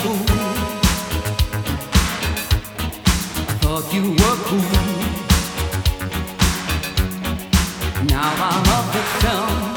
fool. I thought you were cool. Now I'm a victim.